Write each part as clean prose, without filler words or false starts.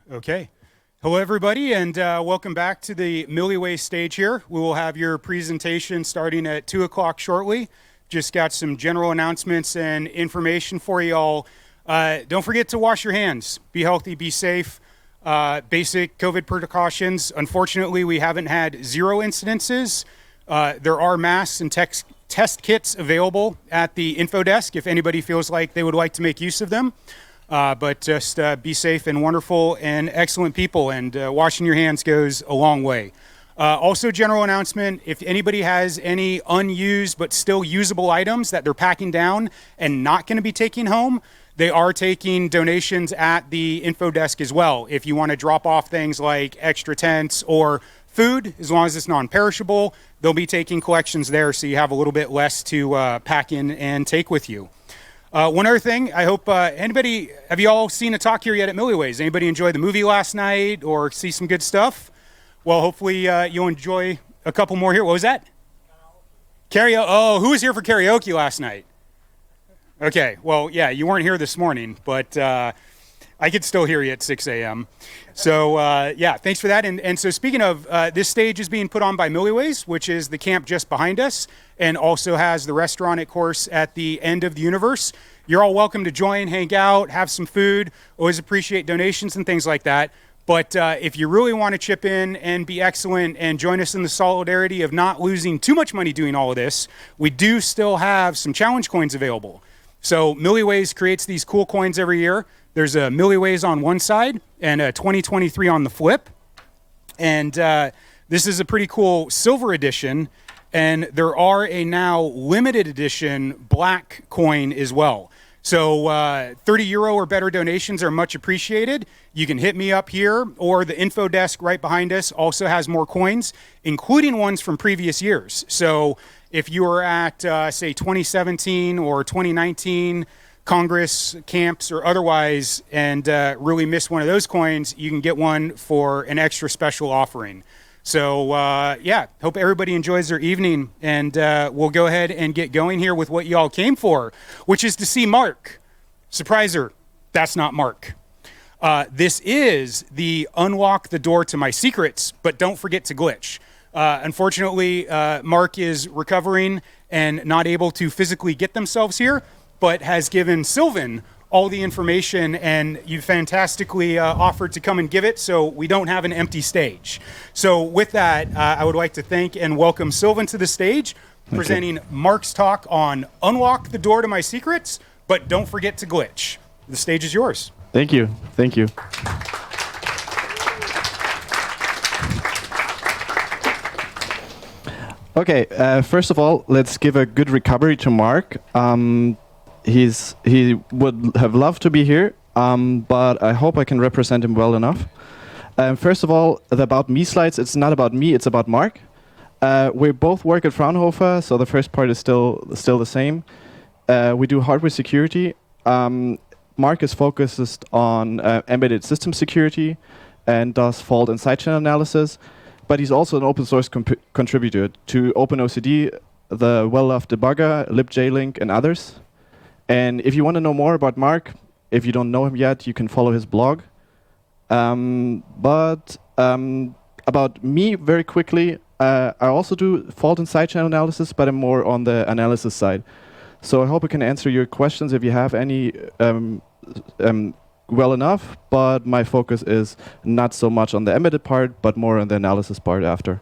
Okay. Hello, everybody, and welcome back to the Milliway stage here. We will have your presentation starting at 2 o'clock shortly. Just got some general announcements and information for you all. Don't forget to wash your hands. Be healthy, be safe. Basic COVID precautions. Unfortunately, we haven't had zero incidences. There are masks and test kits available at the info desk if anybody feels like they would like to make use of them. But just be safe and wonderful and excellent people, and washing your hands goes a long way. Also, general announcement, if anybody has any unused but still usable items that they're packing down and not going to be taking home, they are taking donations at the info desk as well. If you want to drop off things like extra tents or food, as long as it's non-perishable, they'll be taking collections there, so you have a little bit less to pack in and take with you. One other thing, I hope have you all seen a talk here yet at Milliways? Anybody enjoy the movie last night or see some good stuff? Well, hopefully you'll enjoy a couple more here. What was that? Karaoke. Oh, who was here for karaoke last night? Okay, well, yeah, you weren't here this morning, but I could still hear you at 6 a.m. So, yeah, thanks for that. And so speaking of, this stage is being put on by Milliways, which is the camp just behind us, and also has the restaurant, of course, at the end of the universe. You're all welcome to join, hang out, have some food. Always appreciate donations and things like that. But if you really want to chip in and be excellent and join us in the solidarity of not losing too much money doing all of this, we do still have some challenge coins available. So Milliways creates these cool coins every year. There's a Milliways on one side and a 2023 on the flip. And this is a pretty cool silver edition. And there are a now limited edition black coin as well. So 30 euro or better donations are much appreciated. You can hit me up here, or the info desk right behind us also has more coins, including ones from previous years. So if you were at, say, 2017 or 2019 Congress camps or otherwise, and really miss one of those coins, you can get one for an extra special offering. So, yeah, hope everybody enjoys their evening, and we'll go ahead and get going here with what you all came for, which is to see Mark. Surpriser, that's not Mark. This is the unlock the door to my secrets, but don't forget to glitch. Unfortunately, Mark is recovering and not able to physically get themselves here, but has given Sylvan all the information, and you fantastically offered to come and give it, so we don't have an empty stage. So with that, I would like to thank and welcome Sylvan to the stage, presenting Mark's talk on Unlock the Door to My Secrets, but don't forget to glitch. The stage is yours. Thank you. Thank you. Okay, first of all, let's give a good recovery to Mark. He would have loved to be here, but I hope I can represent him well enough. First of all, the About Me slides, it's not about me, it's about Mark. We both work at Fraunhofer, so the first part is still the same. We do hardware security. Mark is focused on embedded system security and does fault and side channel analysis, but he's also an open source contributor to OpenOCD, the well-loved debugger, libjlink, and others. And if you want to know more about Mark, if you don't know him yet, you can follow his blog. About me, very quickly, I also do fault and side channel analysis, but I'm more on the analysis side. So I hope I can answer your questions if you have any well enough, but my focus is not so much on the embedded part, but more on the analysis part after.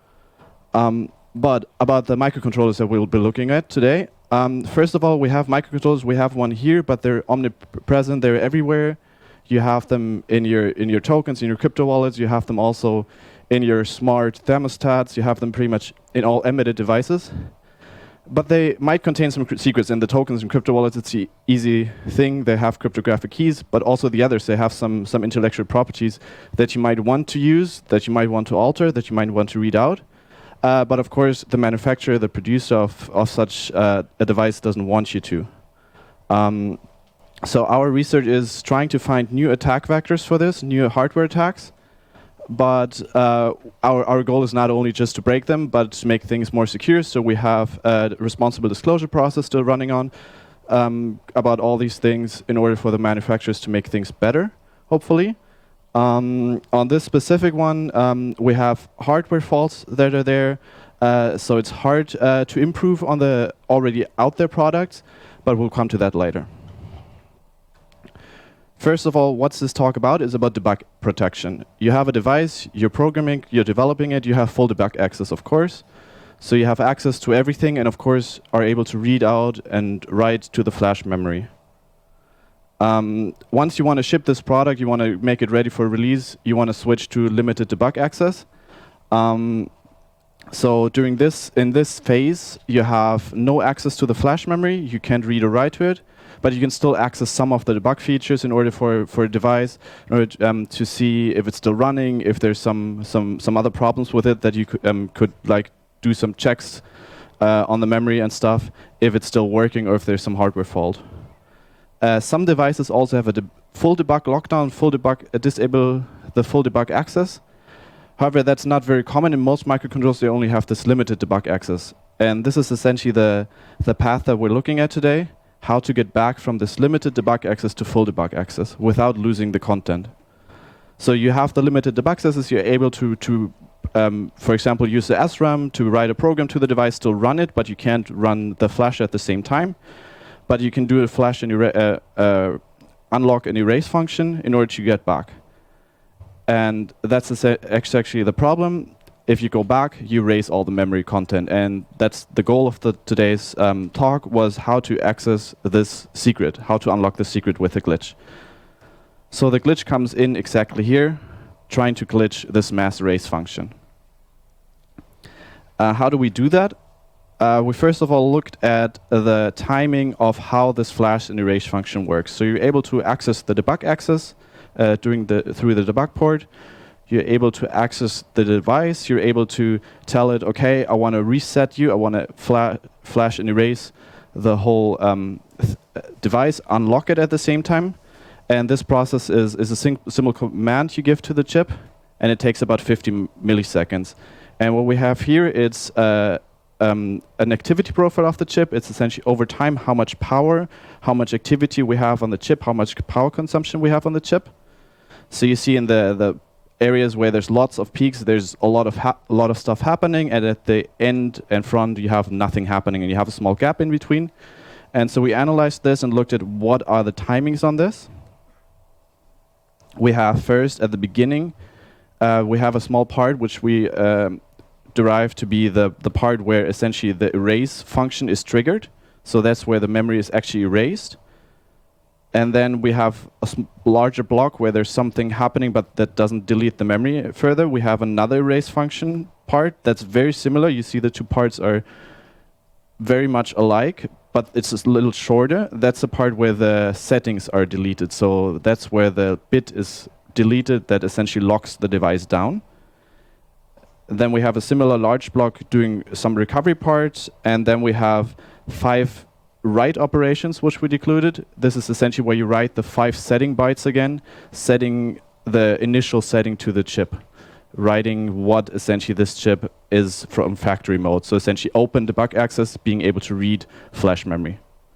But about the microcontrollers that we'll be looking at today, first of all, we have microcontrollers. We have one here, but they're omnipresent. They're everywhere. You have them in your tokens, in your crypto wallets. You have them also in your smart thermostats. You have them pretty much in all embedded devices. But they might contain some secrets. In the tokens and crypto wallets, it's the easy thing. They have cryptographic keys, but also the others, they have some intellectual properties that you might want to use, that you might want to alter, that you might want to read out. But of course, the manufacturer, the producer of such a device doesn't want you to. So our research is trying to find new attack vectors for this, new hardware attacks. But our goal is not only just to break them, but to make things more secure. So we have a responsible disclosure process still running on about all these things in order for the manufacturers to make things better, hopefully. On this specific one, we have hardware faults that are there, so it's hard to improve on the already out there products, but we'll come to that later. First of all, what's this talk about? Is about debug protection. You have a device, you're programming, you're developing it, you have full debug access, of course. So you have access to everything and, of course, are able to read out and write to the flash memory. Once you want to ship this product, you want to make it ready for release, you want to switch to limited debug access. So in this phase, you have no access to the flash memory, you can't read or write to it, but you can still access some of the debug features in order for a device, in order to see if it's still running, if there's some other problems with it that you could like do some checks on the memory and stuff, if it's still working or if there's some hardware fault. Some devices also have a full debug lockdown, disable the full debug access. However, that's not very common. In most microcontrollers, they only have this limited debug access. And this is essentially the path that we're looking at today, how to get back from this limited debug access to full debug access without losing the content. So you have the limited debug access, you're able to for example, use the SRAM to write a program to the device, still run it, but you can't run the flash at the same time. But you can do a flash and unlock an erase function in order to get back. And that's actually the problem. If you go back, you erase all the memory content. And that's the goal of today's talk, was how to access this secret, how to unlock the secret with a glitch. So the glitch comes in exactly here, trying to glitch this mass erase function. How do we do that? We first of all looked at the timing of how this flash and erase function works. So you're able to access the debug access through the debug port. You're able to access the device. You're able to tell it, okay, I want to reset you. I want to flash and erase the whole device, unlock it at the same time. And this process is a simple command you give to the chip, and it takes about 50 milliseconds. And what we have here is an activity profile of the chip. It's essentially over time how much power, how much activity we have on the chip, how much power consumption we have on the chip. So you see in the areas where there's lots of peaks, there's a lot of stuff happening, and at the end and front you have nothing happening, and you have a small gap in between. And so we analyzed this and looked at what are the timings on this. We have first at the beginning, we have a small part which we derive to be the part where essentially the erase function is triggered. So that's where the memory is actually erased. And then we have a larger block where there's something happening but that doesn't delete the memory further. We have another erase function part that's very similar. You see the two parts are very much alike, but it's a little shorter. That's the part where the settings are deleted. So that's where the bit is deleted that essentially locks the device down. Then we have a similar large block doing some recovery parts, and then we have 5 write operations which we decluded. This is essentially where you write the 5 setting bytes again, setting the initial setting to the chip, writing what essentially this chip is from factory mode. So essentially open debug access, being able to read flash memory.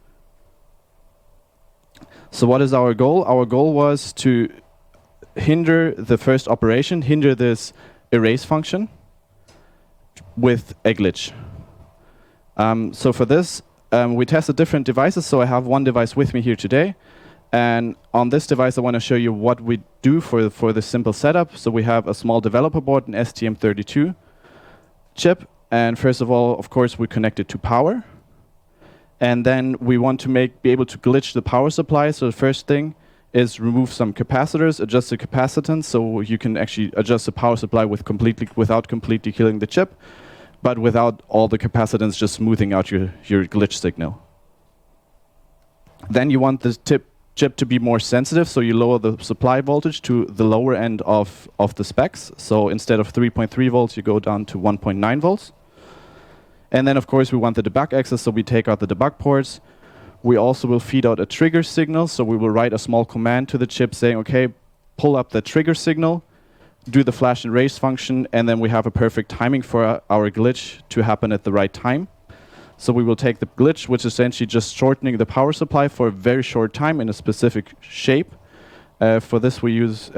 So what is our goal? Our goal was to hinder the first operation, hinder this erase function with a glitch. So for this, we tested different devices. So I have one device with me here today. And on this device, I want to show you what we do for this simple setup. So we have a small developer board, an STM32 chip. And first of all, of course, we connect it to power. And then we want to be able to glitch the power supply. So the first thing is remove some capacitors, adjust the capacitance, so you can actually adjust the power supply without completely killing the chip, but without all the capacitance just smoothing out your glitch signal. Then you want the chip to be more sensitive, so you lower the supply voltage to the lower end of the specs. So instead of 3.3 volts, you go down to 1.9 volts. And then, of course, we want the debug access, so we take out the debug ports. We also will feed out a trigger signal, so we will write a small command to the chip saying, okay, pull up the trigger signal, do the flash and erase function, and then we have a perfect timing for our glitch to happen at the right time. So we will take the glitch, which is essentially just shortening the power supply for a very short time in a specific shape, For this, we use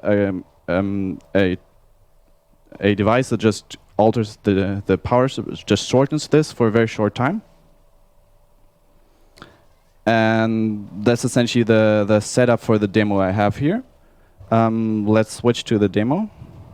a device that just alters the power, just shortens this for a very short time. And that's essentially the setup for the demo I have here. Let's switch to the demo.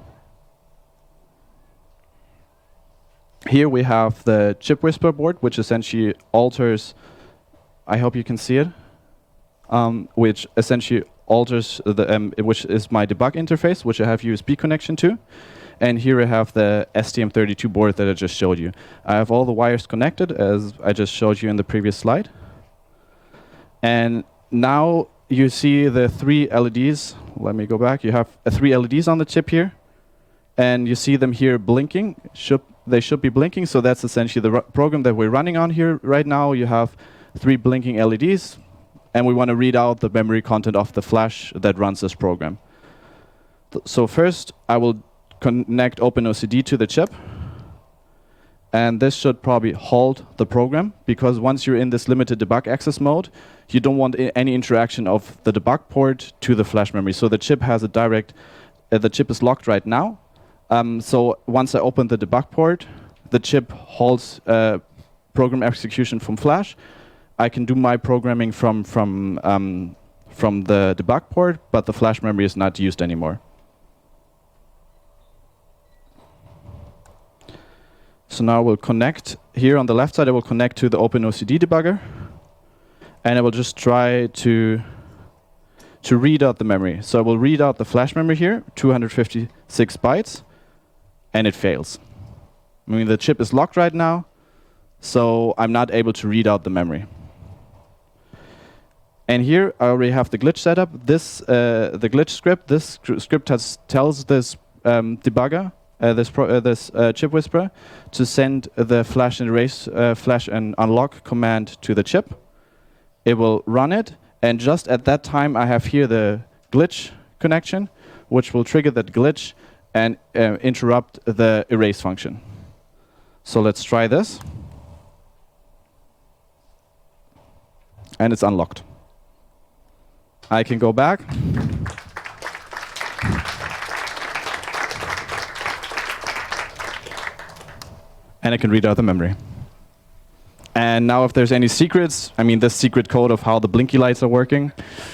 Here we have the ChipWhisperer board, which essentially alters, I hope you can see it, which essentially alters, which is my debug interface, which I have USB connection to. And here I have the STM32 board that I just showed you. I have all the wires connected, as I just showed you in the previous slide. And now you see the 3 LEDs. Let me go back. You have 3 LEDs on the chip here. And you see them here blinking. They should be blinking. So that's essentially the program that we're running on here right now. You have 3 blinking LEDs. And we want to read out the memory content of the flash that runs this program. So first, I will connect OpenOCD to the chip. And this should probably halt the program, because once you're in this limited debug access mode, you don't want any interaction of the debug port to the flash memory. So the chip has a direct, the chip is locked right now. So once I open the debug port, the chip halts program execution from flash. I can do my programming from the debug port, but the flash memory is not used anymore. So now we'll connect, here on the left side I will connect to the OpenOCD debugger, and I will just try to read out the memory. So I will read out the flash memory here, 256 bytes, and it fails. I mean, the chip is locked right now, so I'm not able to read out the memory. And here I already have the glitch set up. This, the glitch script, this script tells this debugger, this ChipWhisperer, to send the flash and erase, flash and unlock command to the chip. It will run it, and just at that time I have here the glitch connection, which will trigger that glitch and interrupt the erase function. So let's try this. And it's unlocked. I can go back. And I can read out the memory. And now if there's any secrets, I mean this secret code of how the blinky lights are working,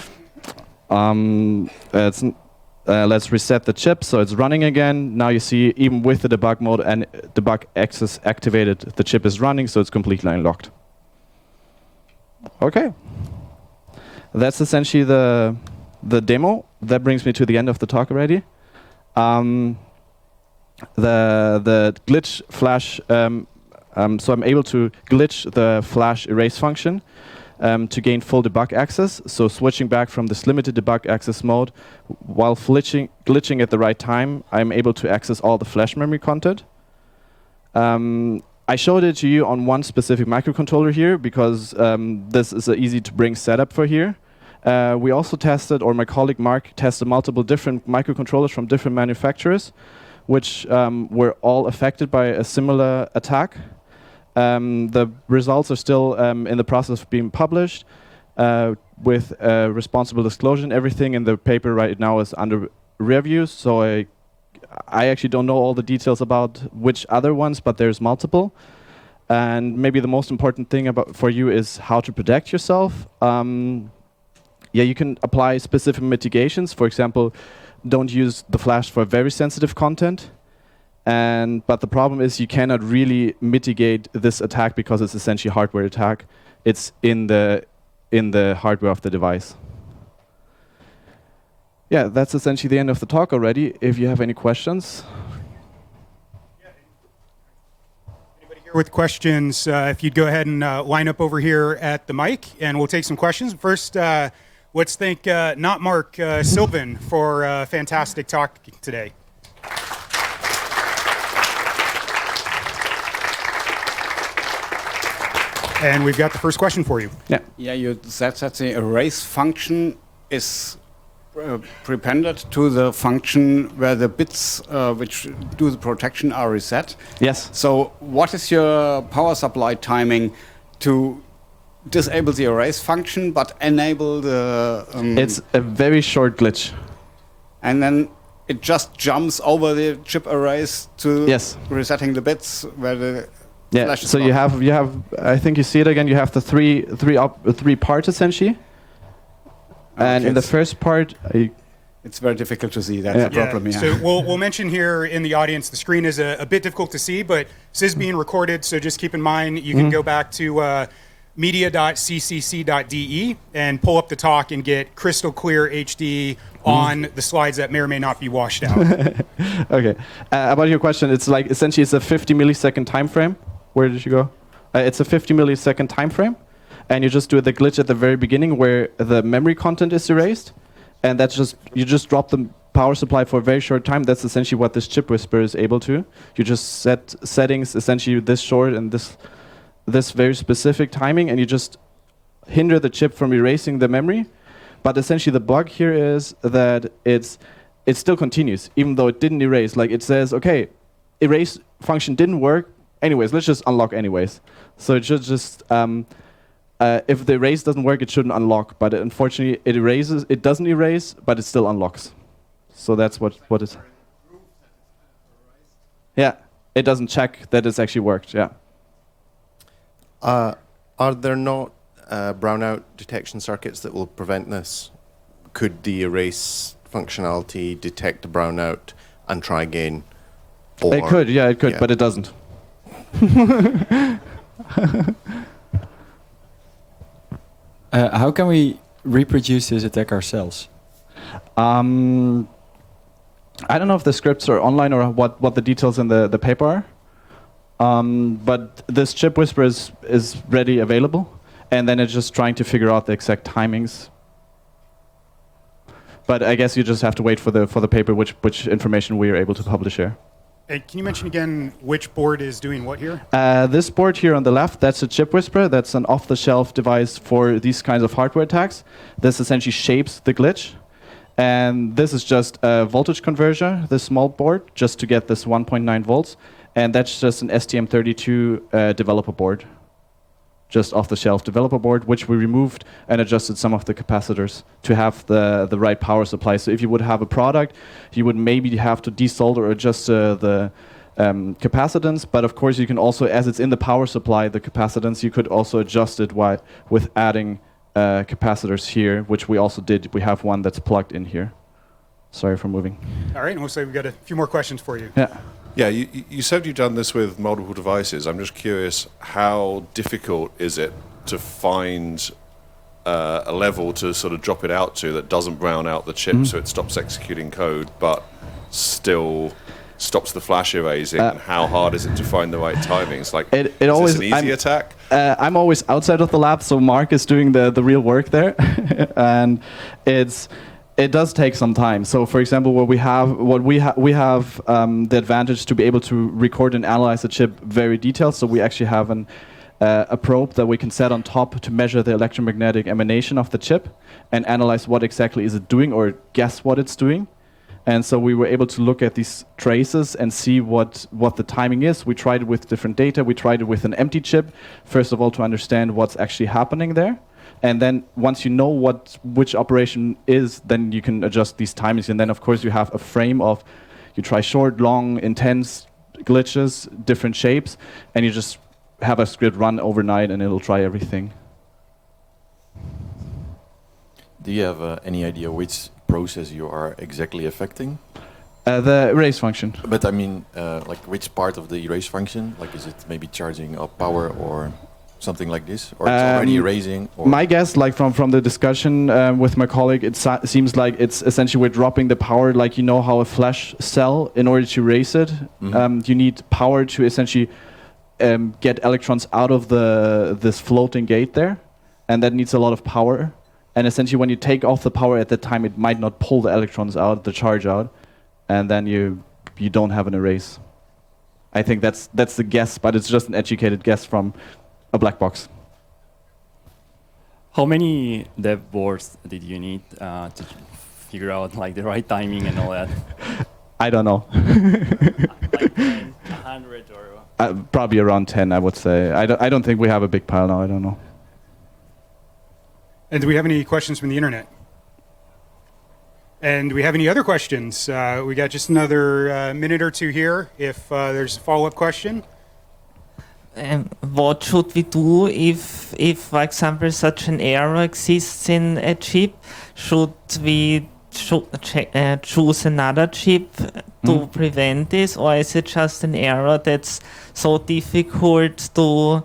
let's reset the chip so it's running again. Now you see even with the debug mode and debug access activated, the chip is running, so it's completely unlocked. Okay. That's essentially the demo. That brings me to the end of the talk already. The glitch flash, so I'm able to glitch the flash erase function to gain full debug access. So switching back from this limited debug access mode, while glitching at the right time, I'm able to access all the flash memory content. I showed it to you on one specific microcontroller here because this is an easy to bring setup for here. We also tested, or my colleague Mark tested multiple different microcontrollers from different manufacturers, which were all affected by a similar attack. The results are still in the process of being published with responsible disclosure, and everything in the paper right now is under review. So I actually don't know all the details about which other ones, but there's multiple. And maybe the most important thing for you is how to protect yourself. Yeah, you can apply specific mitigations. For example, don't use the flash for very sensitive content. But the problem is you cannot really mitigate this attack because it's essentially a hardware attack. It's in the hardware of the device. Yeah, that's essentially the end of the talk already. If you have any questions. Anybody here with questions, if you'd go ahead and line up over here at the mic, and we'll take some questions. First, let's thank not Mark, Sylvan for a fantastic talk today. And we've got the first question for you. Yeah. Yeah, you said that the erase function is prepended to the function where the bits which do the protection are reset. Yes. So what is your power supply timing to disable the erase function, but enable the. It's a very short glitch. And then it just jumps over the chip erase to Yes. resetting the bits where the Yeah. flash is So you blocked. have. I think you see it again. You have the three parts essentially. And Okay, in the it's- first part, It's very difficult to see. That's Yeah. the problem. Yeah. So we'll mention here in the audience, the screen is a bit difficult to see, but this is being recorded, so just keep in mind you can go back to media.ccc.de and pull up the talk and get crystal clear HD on the slides that may or may not be washed out. okay. About your question, it's like essentially it's a 50 millisecond time frame. Where did you go? It's a 50 millisecond time frame, and you just do the glitch at the very beginning where the memory content is erased, and that's just you just drop the power supply for a very short time. That's essentially what this chip whisperer is able to. You just set settings essentially this short and this very specific timing, and you just hinder the chip from erasing the memory. But essentially the bug here is that it still continues, even though it didn't erase. Like it says, okay, erase function didn't work. Anyways, let's just unlock anyways. So it should just, if the erase doesn't work, it shouldn't unlock. But unfortunately, it erases. It doesn't erase, but it still unlocks. So that's what is. Yeah, it doesn't check that it's actually worked. Yeah. Are there not brownout detection circuits that will prevent this? Could the erase functionality detect a brownout and try again? It could, yeah, it could, yeah. but it doesn't. How can we reproduce this attack ourselves? I don't know if the scripts are online or what the details in the paper are. But this chip whisper is ready available, and then it's just trying to figure out the exact timings. But I guess you just have to wait for the paper, which information we are able to publish here. Hey, can you mention again which board is doing what here? This board here on the left, that's a chip whisperer. That's an off-the-shelf device for these kinds of hardware attacks. This essentially shapes the glitch. And this is just a voltage converter, this small board, just to get this 1.9 volts. And that's just an STM32 developer board, just off-the-shelf developer board, which we removed and adjusted some of the capacitors to have the right power supply. So if you would have a product, you would maybe have to desolder or adjust the capacitance. But of course, you can also, as it's in the power supply, the capacitance, you could also adjust it with adding capacitors here, which we also did. We have one that's plugged in here. Sorry for moving. All right, and looks like we've got a few more questions for you. Yeah. Yeah, you said you've done this with multiple devices. I'm just curious, how difficult is it to find a level to sort of drop it out to that doesn't brown out the chip so it stops executing code, but still stops the flash erasing? And how hard is it to find the right timings? Like, It is always- this an easy attack? I'm always outside of the lab, so Mark is doing the real work there, and it does take some time. So, for example, we have the advantage to be able to record and analyze the chip very detailed. So we actually have a probe that we can set on top to measure the electromagnetic emanation of the chip and analyze what exactly is it doing or guess what it's doing. And so we were able to look at these traces and see what the timing is. We tried it with different data. We tried it with an empty chip, first of all, to understand what's actually happening there. And then once you know which operation is, then you can adjust these timings. And then, of course, you have a frame of, you try short, long, intense glitches, different shapes, and you just have a script run overnight, and it'll try everything. Do you have any idea which process you are exactly affecting? The erase function. But I mean, like which part of the erase function? Like, is it maybe charging up power or something like this, or it's already erasing? Or My guess, like from the discussion with my colleague, it seems like it's essentially we're dropping the power. Like, you know how a flash cell, in order to erase it, you need power to essentially get electrons out of this floating gate there, and that needs a lot of power. And essentially, when you take off the power at that time, it might not pull the electrons out, the charge out, and then you don't have an erase. I think that's the guess, but it's just an educated guess from a black box. How many dev boards did you need to figure out like the right timing and all that? I don't know. Like 10, 100 or? Probably around 10, I would say. I don't think we have a big pile now. I don't know. And do we have any questions from the internet? And do we have any other questions? We got just another minute or two here if there's a follow-up question. What should we do if, for example, such an error exists in a chip? Should we choose another chip to prevent this, or is it just an error that's so difficult to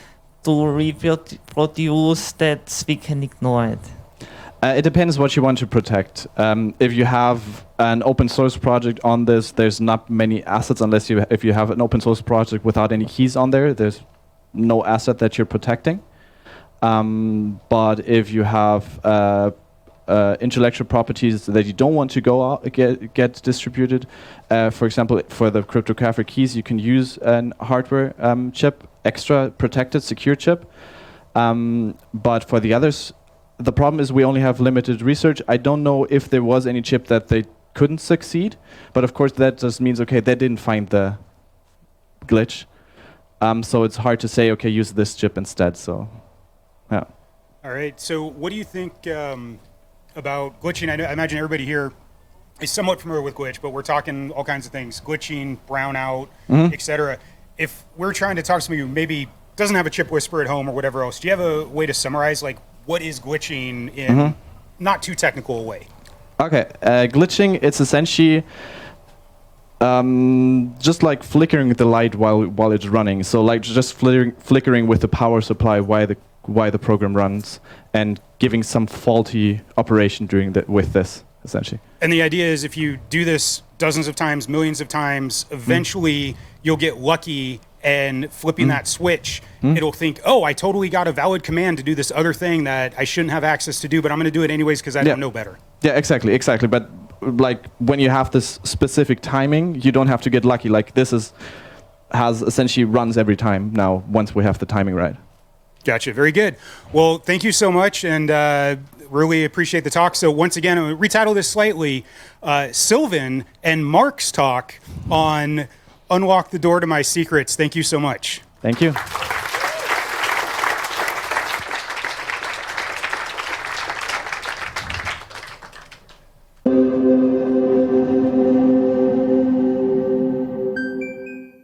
reproduce that we can ignore it? It depends what you want to protect. If you have an open source project on this, there's not many assets unless if you have an open source project without any keys on there, there's no asset that you're protecting. But if you have intellectual properties that you don't want to go out, get distributed, for example, for the cryptographic keys, you can use an hardware chip, extra protected, secure chip. But for the others, the problem is we only have limited research. I don't know if there was any chip that they couldn't succeed, but of course that just means, okay, they didn't find the glitch. So it's hard to say, okay, use this chip instead, so, yeah. All right, so what do you think about glitching? I imagine everybody here is somewhat familiar with glitch, but we're talking all kinds of things, glitching, brownout, etc. If we're trying to talk to somebody who maybe doesn't have a chip whisperer at home or whatever else, do you have a way to summarize, like, what is glitching in not too technical a way? Okay, glitching, it's essentially just like flickering the light while it's running. So like just flickering with the power supply while the program runs and giving some faulty operation with this, essentially. And the idea is if you do this dozens of times, millions of times, eventually you'll get lucky, and flipping that switch, it'll think, oh, I totally got a valid command to do this other thing that I shouldn't have access to do, but I'm going to do it anyways because I don't know better. Yeah, exactly. But like when you have this specific timing, you don't have to get lucky. Like this has essentially runs every time now once we have the timing right. Gotcha. Very good. Well, thank you so much, and really appreciate the talk. So once again, I'm going to retitle this slightly, Sylvan and Mark's talk on Unlock the Door to My Secrets. Thank you so much. Thank you.